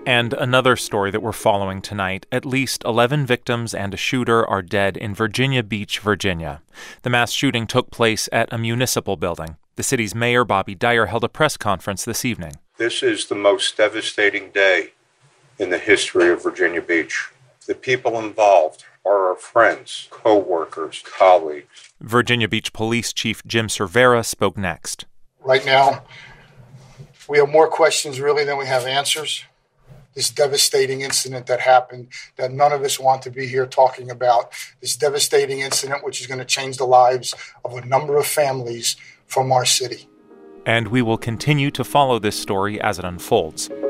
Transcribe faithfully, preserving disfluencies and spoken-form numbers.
And another story that we're following tonight, at least eleven victims and a shooter are dead in Virginia Beach, Virginia. The mass shooting took place at a municipal building. The city's mayor, Bobby Dyer, held a press conference this evening. This is the most devastating day in the history of Virginia Beach. The people involved are our friends, co-workers, colleagues. Virginia Beach Police Chief Jim Cervera spoke next. Right now, we have more questions really than we have answers. This devastating incident that happened that none of us want to be here talking about, this devastating incident which is going to change the lives of a number of families from our city. And we will continue to follow this story as it unfolds.